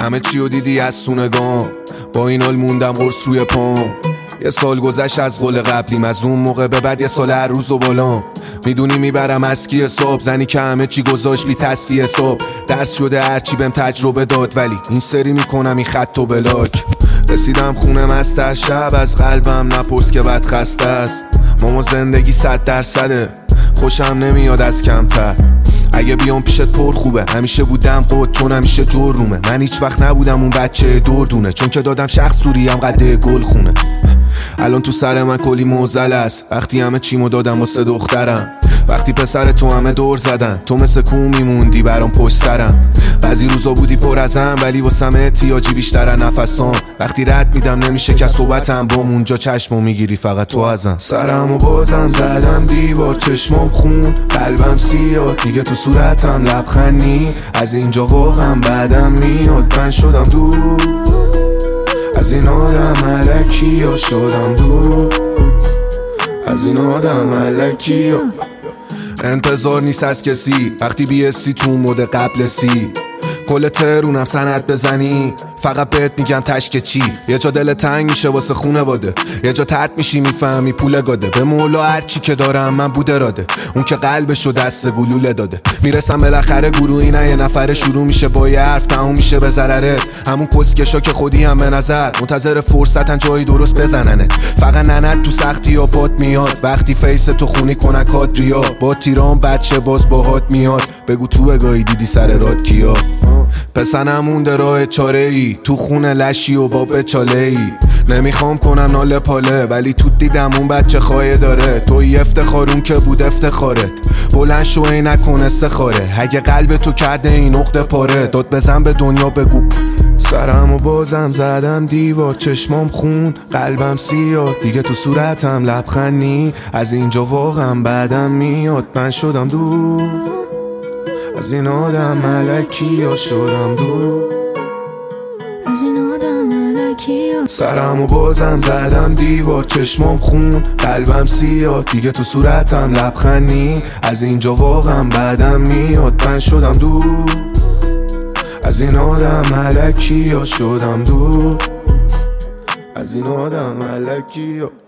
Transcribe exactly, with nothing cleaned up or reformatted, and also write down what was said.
همه چی رو دیدی از سونگام، با این حال موندم قرص روی پام. یه سال گذشت از قول قبلیم، از اون موقع به بعد یه سال هر روز و بالام. میدونی میبرم اسکی صبح، زنی که همه چی گذاشت بی تصفیه صبح. درس شده هرچی بهم تجربه داد، ولی این سری میکنم این خط و بلاک. رسیدم خونه مستر شب، از قلبم نپرس که بد خسته است. ماما زندگی صد درصده، خوشم نمیاد از کمتر. اگه بیام پیشت پر خوبه، همیشه بودم قد چون همیشه جور رومه. من هیچ وقت نبودم اون بچه دردونه، چون که دادم شخص سوریم قده گل خونه. الان تو سر من کلی موزل است، وقتی همه چیمو دادم واسه دخترم. وقتی پسر تو همه دور زدن، تو مثل کون میموندی برام پشت سرم. بعضی روزا بودی پر ازم، ولی واسم احتیاجی بیشتر نفسام. وقتی رد میدم نمیشه که صحبتم بام، اونجا چشمو میگیری فقط تو ازم. سرمو بازم زدم دیوار، چشمام خون، قلبم سیاه، دیگه تو صورتم لبخندی. از اینجا واقعا بعدم میاد، من شدم دور از این آدم ملکی ها، شدم دور از این آدم ملکی ها. انتظار نیست از کسی وقتی بیستی تو مود قبل سی. کل ترونم سند بزنی، فقط بهت میگم تشک چی. یه جا دل تنگ میشه واسه خونواده، یه جا ترد میشی میفهمی پول گاده. به مولا هرچی که دارم من بود اراده، اون که قلبشو دست گلوله داده. میرسم بالاخره گروهی نه یه نفره، شروع میشه با یه حرف تموم میشه به ضررت. همون کسکشا که خودی هم به نظر منتظر فرصتن جایی درست بزننت. فقط ننت تو سختی ها پات میاد، وقتی فیس تو خونی کنن کادریا. با تیران بچه باز باهات میاد، بگو تو بگاهی دیدی سر راد کیا. پسنم مونده راه چاره ای، تو خونه لشی و با بچاله ای. نمیخوام کنم ناله پاله، ولی تو دیدم اون بچه خواهی داره. توی افتخارون که بود افتخارت، بلند شو ای نکن استخاره. اگه قلب تو کرده این عقده پاره، داد بزن به دنیا بگو. سرمو بازم زدم دیوار، چشمام خون، قلبم سیاه، دیگه تو صورتم لبخندی. از اینجا واقعا بعدم میاد، من شدم دور از این آدم ملکی ها، شدم دور از این آدم ملکی ها. سرمو بازم زدم دیوار، چشمام خون، قلبم سیاه، دیگه تو صورتم لبخندی. از اینجا واقعا بعدم میاد، من شدم دور از این آدم ملکی ها، شدم دور از این آدم ملکی ها.